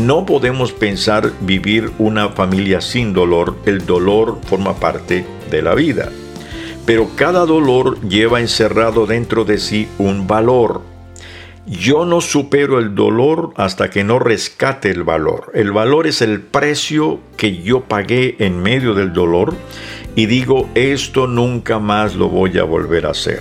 no podemos pensar vivir una familia sin dolor. El dolor forma parte de la vida. Pero cada dolor lleva encerrado dentro de sí un valor. Yo no supero el dolor hasta que no rescate el valor. El valor es el precio que yo pagué en medio del dolor y digo, esto nunca más lo voy a volver a hacer.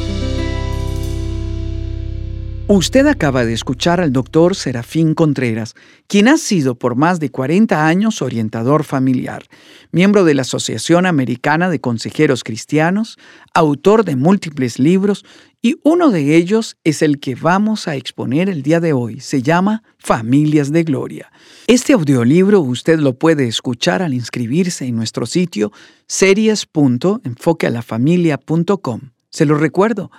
Usted acaba de escuchar al Dr. Serafín Contreras, quien ha sido por más de 40 años orientador familiar, miembro de la Asociación Americana de Consejeros Cristianos, autor de múltiples libros, y uno de ellos es el que vamos a exponer el día de hoy. Se llama Familias de Gloria. Este audiolibro usted lo puede escuchar al inscribirse en nuestro sitio series.enfoquealafamilia.com. Se lo recuerdo,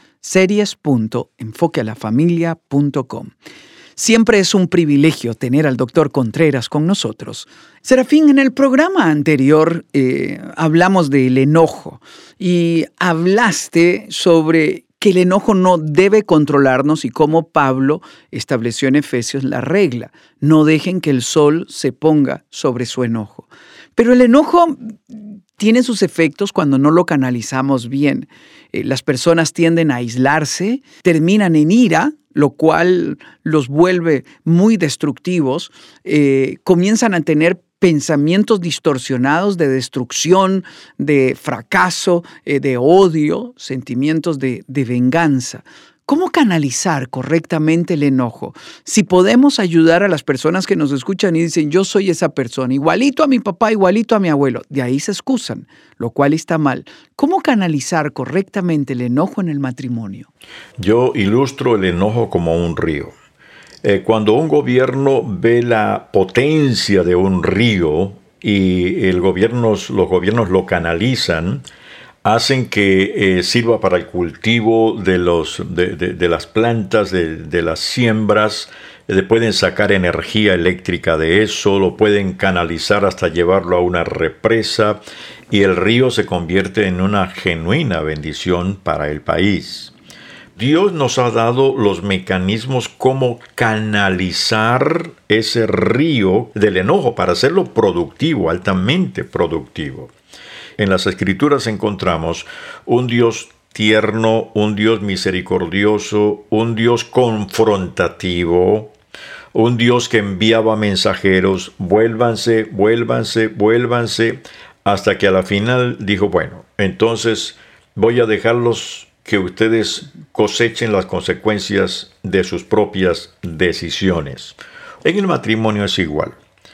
series.enfoquealafamilia.com. Siempre es un privilegio tener al Dr. Contreras con nosotros. Serafín, en el programa anterior hablamos del enojo y hablaste sobre que el enojo no debe controlarnos y cómo Pablo estableció en Efesios la regla: no dejen que el sol se ponga sobre su enojo. Pero el enojo tiene sus efectos cuando no lo canalizamos bien. Las personas tienden a aislarse, terminan en ira, lo cual los vuelve muy destructivos, comienzan a tener pensamientos distorsionados de destrucción, de fracaso, de odio, sentimientos de venganza. ¿Cómo canalizar correctamente el enojo? Si podemos ayudar a las personas que nos escuchan y dicen, yo soy esa persona, igualito a mi papá, igualito a mi abuelo, de ahí se excusan, lo cual está mal. ¿Cómo canalizar correctamente el enojo en el matrimonio? Yo ilustro el enojo como un río. Cuando un gobierno ve la potencia de un río y los gobiernos lo canalizan, hacen que sirva para el cultivo de las plantas, de las siembras. Pueden sacar energía eléctrica de eso, lo pueden canalizar hasta llevarlo a una represa y el río se convierte en una genuina bendición para el país. Dios nos ha dado los mecanismos cómo canalizar ese río del enojo para hacerlo productivo, altamente productivo. En las Escrituras encontramos un Dios tierno, un Dios misericordioso, un Dios confrontativo, un Dios que enviaba mensajeros, vuélvanse, hasta que a la final dijo, bueno, entonces voy a dejarlos que ustedes cosechen las consecuencias de sus propias decisiones. En el matrimonio es igual.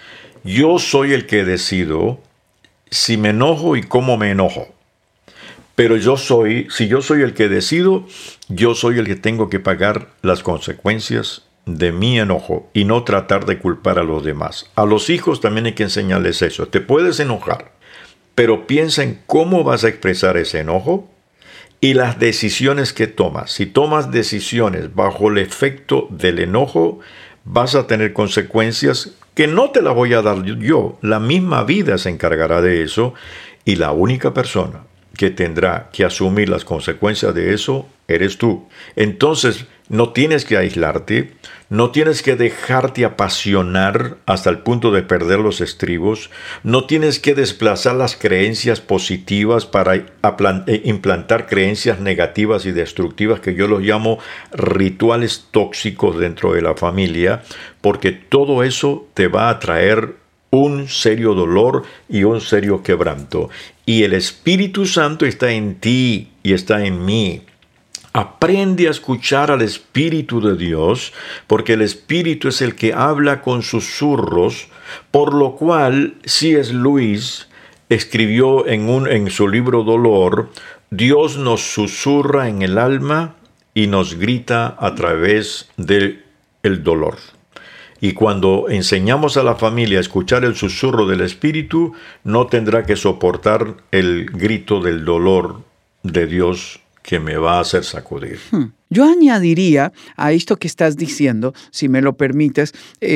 Yo soy el que decido si me enojo y cómo me enojo. Pero si yo soy el que decido, yo soy el que tengo que pagar las consecuencias de mi enojo y no tratar de culpar a los demás. A los hijos también hay que enseñarles eso. Te puedes enojar, pero piensa en cómo vas a expresar ese enojo y las decisiones que tomas. Si tomas decisiones bajo el efecto del enojo, vas a tener consecuencias que no te las voy a dar yo. La misma vida se encargará de eso y la única persona que tendrá que asumir las consecuencias de eso eres tú. Entonces, no tienes que aislarte, no tienes que dejarte apasionar hasta el punto de perder los estribos, no tienes que desplazar las creencias positivas para implantar creencias negativas y destructivas que yo los llamo rituales tóxicos dentro de la familia, porque todo eso te va a traer un serio dolor y un serio quebranto. Y el Espíritu Santo está en ti y está en mí. Aprende a escuchar al Espíritu de Dios, porque el Espíritu es el que habla con susurros, por lo cual C.S. Lewis escribió en su libro Dolor, Dios nos susurra en el alma y nos grita a través del dolor. Y cuando enseñamos a la familia a escuchar el susurro del Espíritu, no tendrá que soportar el grito del dolor de Dios que me va a hacer sacudir. Yo añadiría a esto que estás diciendo, si me lo permites,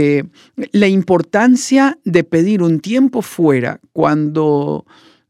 la importancia de pedir un tiempo fuera cuando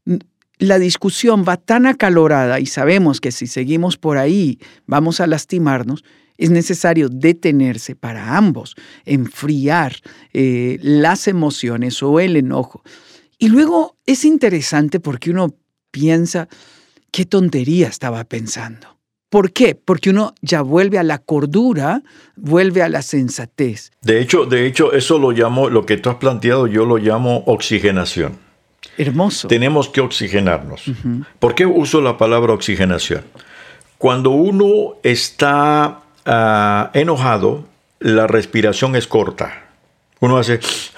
la discusión va tan acalorada y sabemos que si seguimos por ahí vamos a lastimarnos. Es necesario detenerse para ambos, enfriar las emociones o el enojo. Y luego es interesante porque uno piensa, ¿qué tontería estaba pensando? ¿Por qué? Porque uno ya vuelve a la cordura, vuelve a la sensatez. De hecho, eso lo llamo, lo que tú has planteado, yo lo llamo oxigenación. Hermoso. Tenemos que oxigenarnos. ¿Por qué uso la palabra oxigenación? Cuando uno está enojado, la respiración es corta. Uno hace...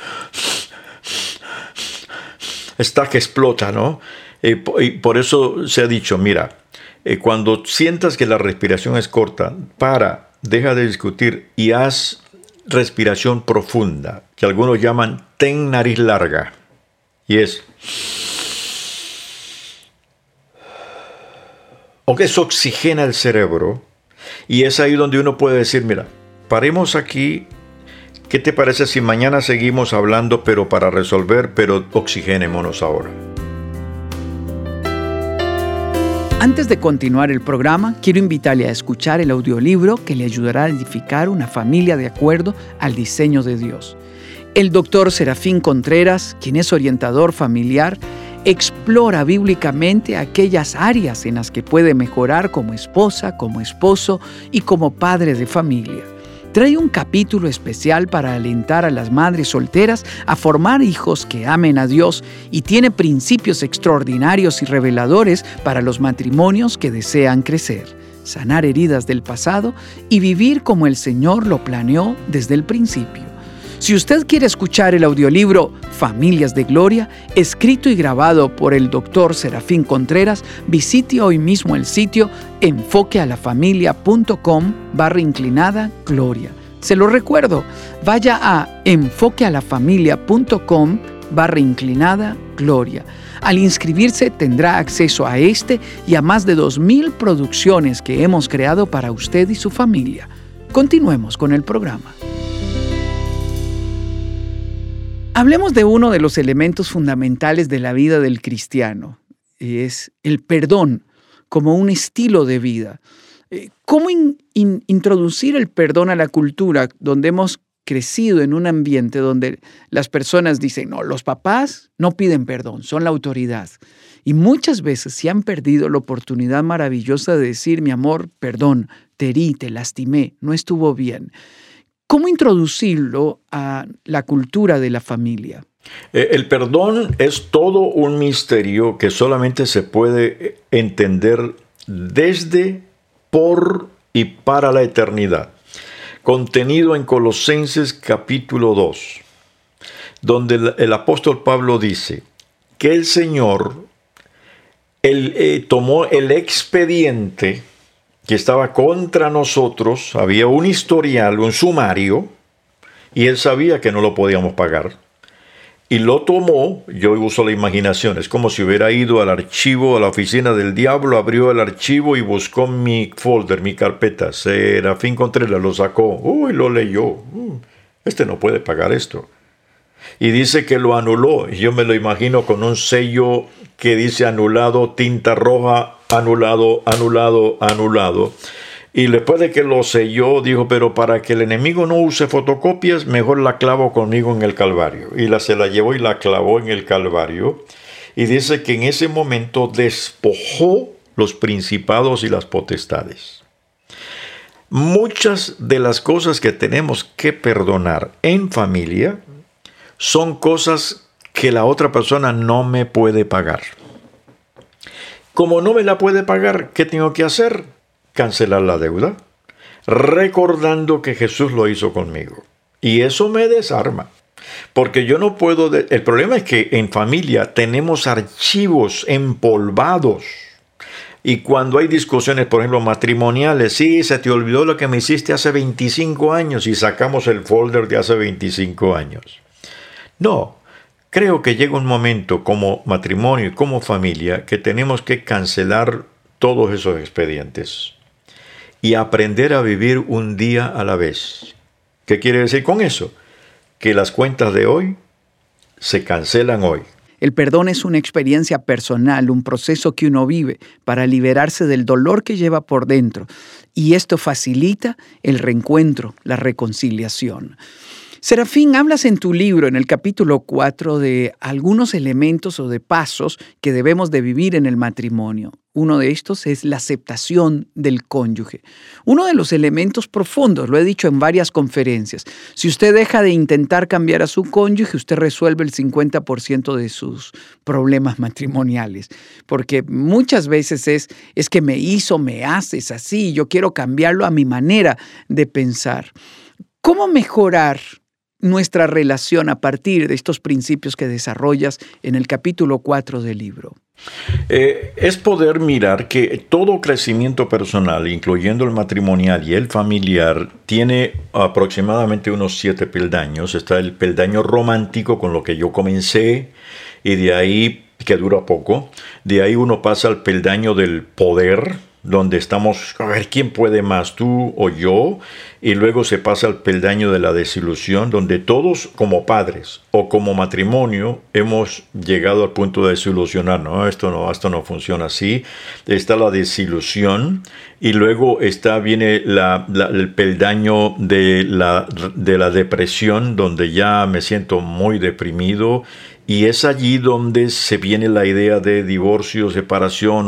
está que explota, ¿no? Y por eso se ha dicho, mira, cuando sientas que la respiración es corta, deja de discutir y haz respiración profunda, que algunos llaman ten nariz larga. Y es... o que eso oxigena el cerebro. Y es ahí donde uno puede decir, mira, paremos aquí. ¿Qué te parece si mañana seguimos hablando, pero para resolver, pero oxigenémonos ahora? Antes de continuar el programa, quiero invitarle a escuchar el audiolibro que le ayudará a edificar una familia de acuerdo al diseño de Dios. El doctor Serafín Contreras, quien es orientador familiar, explora bíblicamente aquellas áreas en las que puede mejorar como esposa, como esposo y como padre de familia. Trae un capítulo especial para alentar a las madres solteras a formar hijos que amen a Dios y tiene principios extraordinarios y reveladores para los matrimonios que desean crecer, sanar heridas del pasado y vivir como el Señor lo planeó desde el principio. Si usted quiere escuchar el audiolibro Familias de Gloria, escrito y grabado por el Dr. Serafín Contreras, visite hoy mismo el sitio enfoquealafamilia.com/gloria. Se lo recuerdo, vaya a enfoquealafamilia.com/gloria. Al inscribirse tendrá acceso a este y a más de 2,000 producciones que hemos creado para usted y su familia. Continuemos con el programa. Hablemos de uno de los elementos fundamentales de la vida del cristiano, y es el perdón como un estilo de vida. ¿Cómo introducir el perdón a la cultura donde hemos crecido en un ambiente donde las personas dicen, no, los papás no piden perdón, son la autoridad? Y muchas veces se han perdido la oportunidad maravillosa de decir, mi amor, perdón, te herí, te lastimé, no estuvo bien. ¿Cómo introducirlo a la cultura de la familia? El perdón es todo un misterio que solamente se puede entender desde, por y para la eternidad. Contenido en Colosenses capítulo 2, donde el apóstol Pablo dice que el Señor tomó el expediente que estaba contra nosotros, había un historial, un sumario, y él sabía que no lo podíamos pagar. Y lo tomó, yo uso la imaginación, es como si hubiera ido al archivo, a la oficina del diablo, abrió el archivo y buscó mi folder, mi carpeta. Serafín Contreras lo sacó, lo leyó. Este no puede pagar esto. Y dice que lo anuló. Yo me lo imagino con un sello que dice anulado, tinta roja, anulado, anulado, anulado. Y después de que lo selló, dijo, pero para que el enemigo no use fotocopias, mejor la clavo conmigo en el Calvario. Y se la llevó y la clavó en el Calvario. Y dice que en ese momento despojó los principados y las potestades. Muchas de las cosas que tenemos que perdonar en familia son cosas que la otra persona no me puede pagar. Como no me la puede pagar, ¿qué tengo que hacer? Cancelar la deuda, recordando que Jesús lo hizo conmigo. Y eso me desarma, porque yo no puedo... El problema es que en familia tenemos archivos empolvados. Y cuando hay discusiones, por ejemplo, matrimoniales, sí, se te olvidó lo que me hiciste hace 25 años y sacamos el folder de hace 25 años. No, creo que llega un momento como matrimonio y como familia que tenemos que cancelar todos esos expedientes y aprender a vivir un día a la vez. ¿Qué quiere decir con eso? Que las cuentas de hoy se cancelan hoy. El perdón es una experiencia personal, un proceso que uno vive para liberarse del dolor que lleva por dentro. Y esto facilita el reencuentro, la reconciliación. Serafín, hablas en tu libro, en el capítulo 4, de algunos elementos o de pasos que debemos de vivir en el matrimonio. Uno de estos es la aceptación del cónyuge. Uno de los elementos profundos, lo he dicho en varias conferencias. Si usted deja de intentar cambiar a su cónyuge, usted resuelve el 50% de sus problemas matrimoniales. Porque muchas veces es que me haces así, yo quiero cambiarlo a mi manera de pensar. ¿Cómo mejorar nuestra relación a partir de estos principios que desarrollas en el capítulo 4 del libro? Es poder mirar que todo crecimiento personal, incluyendo el matrimonial y el familiar, tiene aproximadamente unos 7 peldaños. Está el peldaño romántico, con lo que yo comencé, y de ahí, que dura poco, de ahí uno pasa al peldaño del poder, donde estamos, a ver, ¿quién puede más, tú o yo? Y luego se pasa al peldaño de la desilusión, donde todos como padres o como matrimonio hemos llegado al punto de desilusionar. No, esto no funciona así. Está la desilusión y luego viene el peldaño de la depresión, donde ya me siento muy deprimido. Y es allí donde se viene la idea de divorcio, separación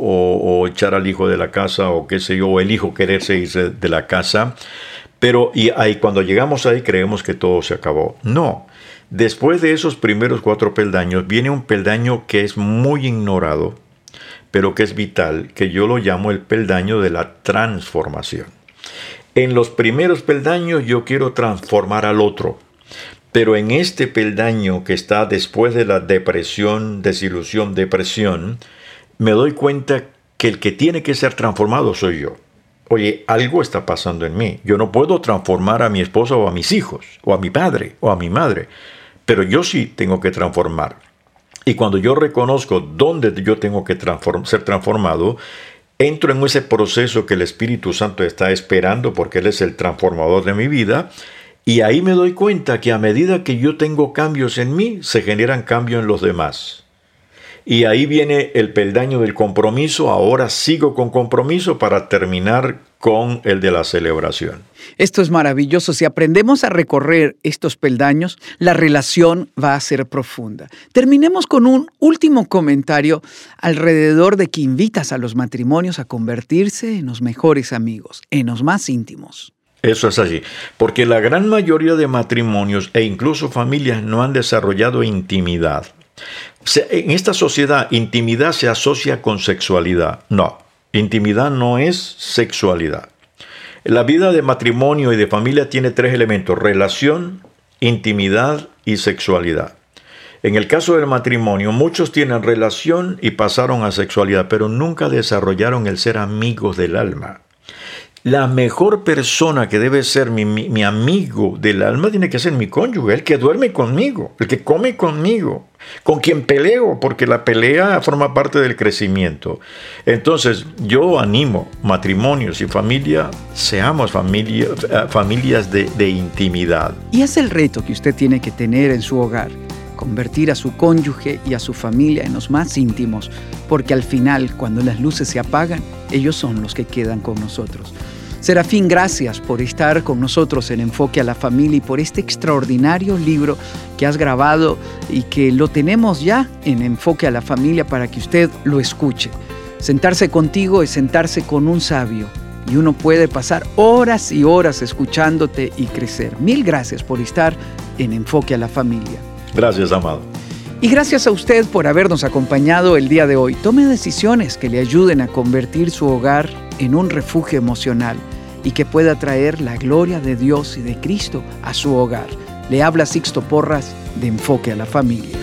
o echar al hijo de la casa o qué sé yo, o el hijo quererse irse de la casa. Pero ahí, cuando llegamos ahí creemos que todo se acabó. No. Después de esos primeros 4 peldaños viene un peldaño que es muy ignorado, pero que es vital, que yo lo llamo el peldaño de la transformación. En los primeros peldaños yo quiero transformar al otro. Pero en este peldaño que está después de la depresión, desilusión, depresión, me doy cuenta que el que tiene que ser transformado soy yo. Oye, algo está pasando en mí. Yo no puedo transformar a mi esposa o a mis hijos, o a mi padre, o a mi madre. Pero yo sí tengo que transformar. Y cuando yo reconozco dónde yo tengo que ser transformado, entro en ese proceso que el Espíritu Santo está esperando, porque Él es el transformador de mi vida. Y ahí me doy cuenta que a medida que yo tengo cambios en mí, se generan cambios en los demás. Y ahí viene el peldaño del compromiso. Ahora sigo con compromiso para terminar con el de la celebración. Esto es maravilloso. Si aprendemos a recorrer estos peldaños, la relación va a ser profunda. Terminemos con un último comentario alrededor de que invitas a los matrimonios a convertirse en los mejores amigos, en los más íntimos. Eso es así, porque la gran mayoría de matrimonios e incluso familias no han desarrollado intimidad. En esta sociedad, intimidad se asocia con sexualidad. No, intimidad no es sexualidad. La vida de matrimonio y de familia tiene 3 elementos: relación, intimidad y sexualidad. En el caso del matrimonio, muchos tienen relación y pasaron a sexualidad, pero nunca desarrollaron el ser amigos del alma. La mejor persona que debe ser mi amigo del alma tiene que ser mi cónyuge, el que duerme conmigo, el que come conmigo, con quien peleo, porque la pelea forma parte del crecimiento. Entonces, yo animo matrimonios y familia, seamos familias de intimidad. Y es el reto que usted tiene que tener en su hogar, convertir a su cónyuge y a su familia en los más íntimos, porque al final, cuando las luces se apagan, ellos son los que quedan con nosotros. Serafín, gracias por estar con nosotros en Enfoque a la Familia y por este extraordinario libro que has grabado y que lo tenemos ya en Enfoque a la Familia para que usted lo escuche. Sentarse contigo es sentarse con un sabio y uno puede pasar horas y horas escuchándote y crecer. Mil gracias por estar en Enfoque a la Familia. Gracias, amado. Y gracias a usted por habernos acompañado el día de hoy. Tome decisiones que le ayuden a convertir su hogar en un refugio emocional y que pueda traer la gloria de Dios y de Cristo a su hogar. Le habla Sixto Porras de Enfoque a la Familia.